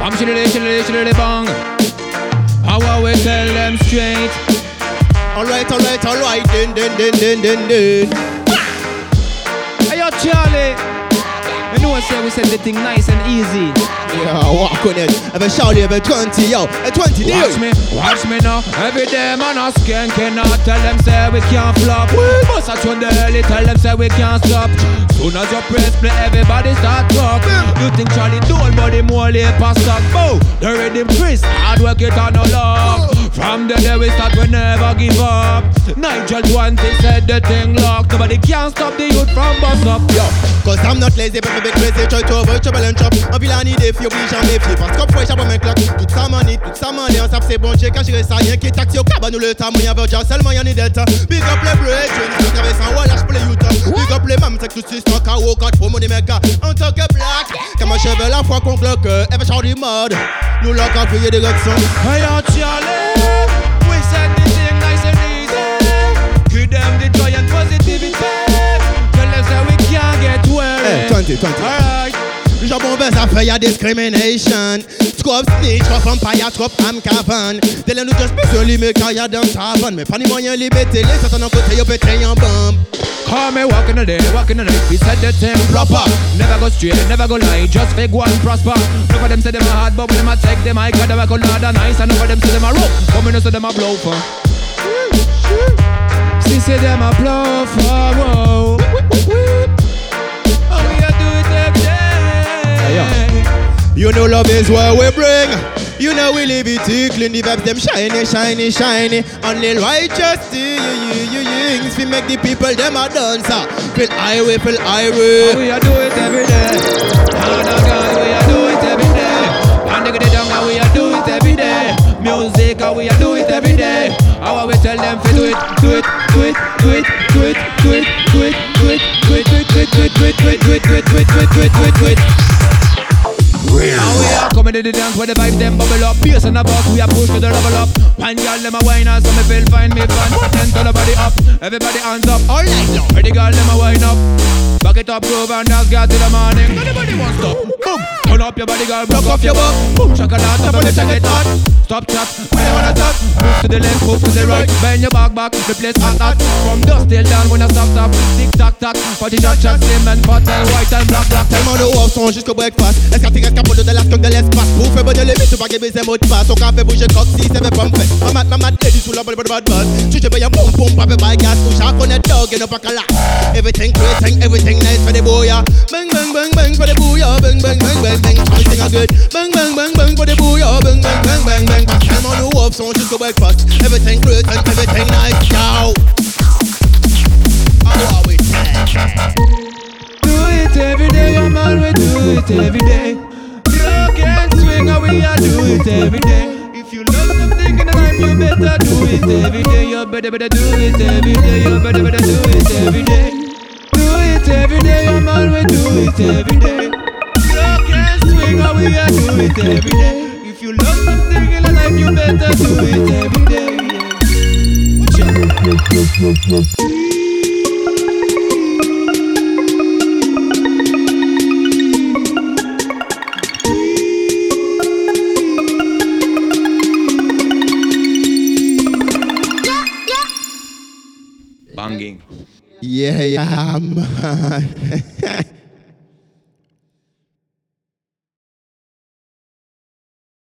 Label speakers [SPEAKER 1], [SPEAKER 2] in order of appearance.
[SPEAKER 1] Bam shilly bang. How we tell them straight.
[SPEAKER 2] Alright, then.
[SPEAKER 1] Hey yo, Charlie. You know what say we said the thing nice and easy.
[SPEAKER 2] Yeah, walk on it. Ever Charlie, ever 20, yo. 20 days.
[SPEAKER 1] Watch me now. Every day man a skank cannot tell them say we can't flop. We must have shown the early, tell them say we can't stop. Soon as you press play, everybody start talk. You think Charlie don't, but him more late past stock. Bow, the rhythm twist, hard work it on no luck. From the day we start, we never give up. Nigel 20 said the thing locked. Nobody can stop the youth from bust up.
[SPEAKER 2] Yo, cause I'm not lazy, but I'm a bit crazy. Try to avoid trouble and chop. En ville en idée, fille oblige à méfier. Parce qu'en fois, j'abonne mes claques. Toute sa money, on savent c'est bon. J'ai caché ça, y'en qui taxi au cabane ou le temps. Moyen verger, seulement y'en est delta. Big up les breaks, je traverse en wallage pour les youth. Big up les mams, c'est que tout ce stock à walk out pour mon méga. En tant que black, comme un cheveu la fois qu'on bloque. Ever shout the mode, nous lock en fouiller direction.
[SPEAKER 1] Hey yo, Charlie, we said the thing nice and easy. Give them the joy and positivity. Tell them that we can't get well.
[SPEAKER 2] Hey, 20.
[SPEAKER 1] Alright.
[SPEAKER 2] Le jambon baisse après y'a discrimination. Scope snitch, trop vampire, trop am cavern. Tell nous just besoin lui mais quand y'a dans taverne. Mais pas ni moyen liberté, les certains d'un côté y'a pété en bombe.
[SPEAKER 1] Call me walking the day, walking the night. We said the thing proper. Never go straight, never go lie. Just fake one prosper. None of them say them a hard, but when them a take them, I got them a color nice. And none of them say them a rope, but me no say them a blow for. See say them a blow for. Whoa. Oh, we a do it every day.
[SPEAKER 2] You know love is what we bring. You know we live it clean. The vibes them shiny. Only righteous we make the people them a dancer. Feel highway.
[SPEAKER 1] Oh, we a do it every day. Oh no God, we a do it every day. And they get it down, we a do it every day. Music, we a do it every day. How we tell them to do it. Now we are coming to the dance where the vibes them bubble up. Bass and a boss, we are push to the level up. One girl them a wine and so me feel fine, me fun. Then turn the body up, everybody hands up. All night long, pretty girl them a wine up. Back it up, groove and dance, girl till the morning. Nobody won't stop. Boom, turn up your body, girl, block off your butt. Boom, chocolate, up on the check it hot. Stop chat, when you wanna talk. Move to the left, move to the right. Bend your back, the place hot. From dusk till dawn when I stop. Tick tack, party shot, slim and fat and white and black.
[SPEAKER 2] Tellement de off son jusqu'au breakfast. Est-ce capot de la skunk de l'espace. Pour faire bonne limite, tu vas gagner ses mots de passe. On café fait bouger coq si c'est fait pas me fait. Maman lady sous la body bad buzz. Tu te payes un boom boom, pas fait by gas. Ou chaque on est dog et non pas cala. Everything great, everything nice for the booyah. Bang for the booyah. Bang. Everything are good. Bang for the booyah. Bang. Tellement de off son jusqu'au breakfast. Everything great and everything nice. Yo. How are we saying?
[SPEAKER 1] Do it every day, your man, we do it every day. You can swing and we are do it every day. If you love something in life, you better do it every day. You better do it every day. You better do it every day. Do it every day, your man, we do it every day. You can swing and we are do it every day. If you love something in life, you better do it every day. Watch out. Banging.
[SPEAKER 2] Yeah, man.